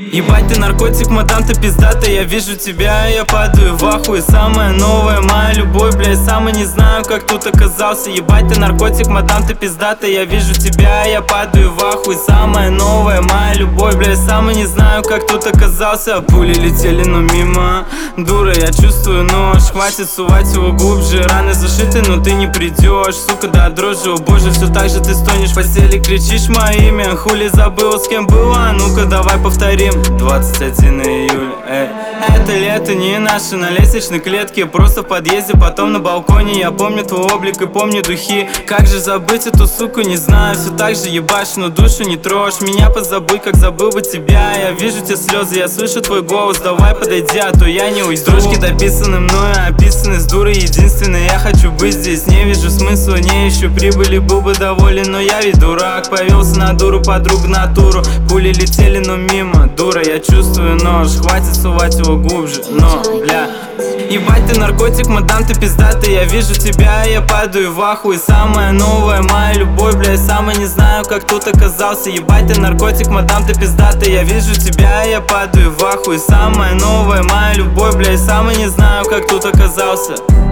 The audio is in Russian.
Ебать ты наркотик, мадам, ты пиздатая. Я вижу тебя, я падаю в ахуе. Самая новая моя любовь, блядь, сам и не знаю, как тут оказался. Ебать ты наркотик, мадам, ты пиздатая. Я вижу тебя, я падаю в ахуе. Самая новая моя любовь, блядь, сам и не знаю, как тут оказался. Пули летели, но мимо. Дура, я чувствую нож. Хватит сувать его глубже. Раны зашиты, но ты не придешь. Сука, да дрожи, о боже, все так же ты стонешь в постели, кричишь мое имя. Хули забыла, с кем была, ну-ка давай повторим. 21 июля, это лето не наше. На лестничной клетке, просто в подъезде, потом на балконе. Я помню твой облик и помню духи. Как же забыть эту суку, не знаю. Все так же ебашь, но душу не трожь. Меня позабудь, как забыл бы тебя. Я вижу те слезы, я слышу твой голос. Давай подойди, а то я не уйду. Строчки дописаны мною, описаны с дурой единственной. Я хочу быть здесь, не вижу смысла, не ищу прибыли. Был бы доволен, но я ведь дурак. Повелся на дуру, подруг натуру. Пули летели, но мимо. Дура, я чувствую нож. Хватит сувать его глубже, но, бля. Ебать ты наркотик, мадам, ты пиздатая. Я вижу тебя, я падаю в ахуе. Самая новая моя любовь, блядь, сам и не знаю, как тут оказался. Ебать ты наркотик, мадам, ты пиздатая. Я вижу тебя, я падаю в ахуе. Самая новая моя любовь, блядь, сам и не знаю, как тут оказался.